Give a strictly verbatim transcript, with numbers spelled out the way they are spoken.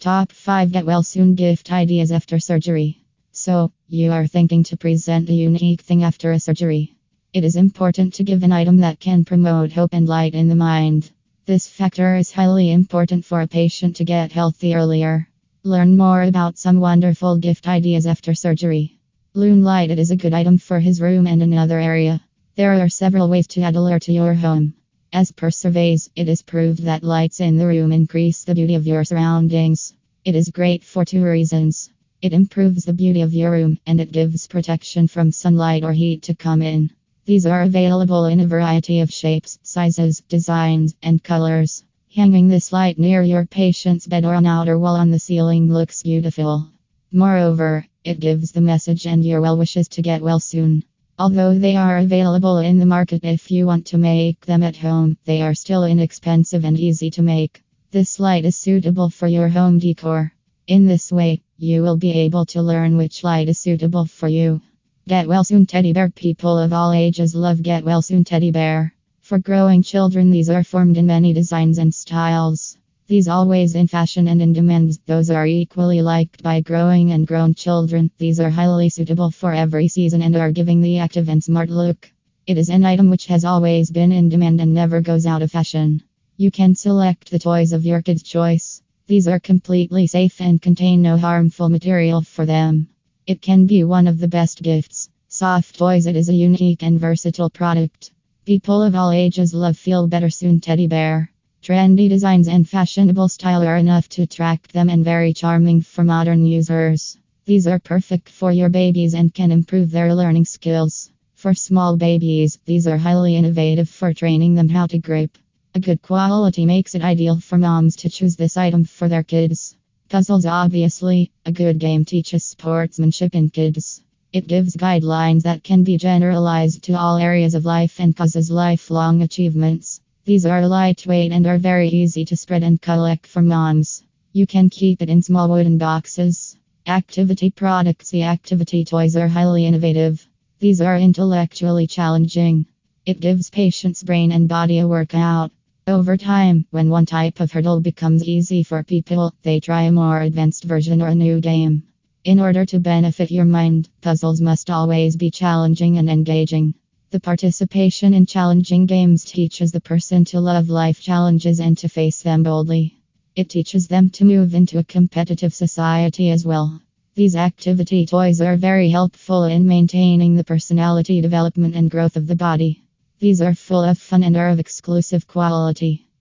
Top five Get Well Soon Gift Ideas After Surgery. So, you are thinking to present a unique thing after a surgery. It is important to give an item that can promote hope and light in the mind. This factor is highly important for a patient to get healthy earlier. Learn more about some wonderful gift ideas after surgery. Loon Light. It is a good item for his room and another area. There are several ways to add allure to your home. As per surveys, it is proved that lights in the room increase the beauty of your surroundings. It is great for two reasons. It improves the beauty of your room, and it gives protection from sunlight or heat to come in. These are available in a variety of shapes, sizes, designs, and colors. Hanging this light near your patient's bed or on outer wall on the ceiling looks beautiful. Moreover, it gives the message and your well wishes to get well soon. Although they are available in the market if you want to make them at home, they are still inexpensive and easy to make. This light is suitable for your home decor. In this way, you will be able to learn which light is suitable for you. Get Well Soon Teddy Bear. People of all ages love Get Well Soon Teddy Bear. For growing children, these are formed in many designs and styles. These always in fashion and in demand. Those are equally liked by growing and grown children. These are highly suitable for every season and are giving the active and smart look. It is an item which has always been in demand and never goes out of fashion. You can select the toys of your kid's choice. These are completely safe and contain no harmful material for them. It can be one of the best gifts. Soft Toys. It is a unique and versatile product. People of all ages love Feel Better Soon Teddy Bear. Trendy designs and fashionable style are enough to attract them and very charming for modern users. These are perfect for your babies and can improve their learning skills. For small babies, these are highly innovative for training them how to grip. A good quality makes it ideal for moms to choose this item for their kids. Puzzles. Obviously, a good game teaches sportsmanship in kids. It gives guidelines that can be generalized to all areas of life and causes lifelong achievements. These are lightweight and are very easy to spread and collect for moms. You can keep it in small wooden boxes. Activity products. The activity toys are highly innovative. These are intellectually challenging. It gives patients' brain and body a workout. Over time, when one type of hurdle becomes easy for people, they try a more advanced version or a new game. In order to benefit your mind, puzzles must always be challenging and engaging. The participation in challenging games teaches the person to love life challenges and to face them boldly. It teaches them to move into a competitive society as well. These activity toys are very helpful in maintaining the personality development and growth of the body. These are full of fun and are of exclusive quality.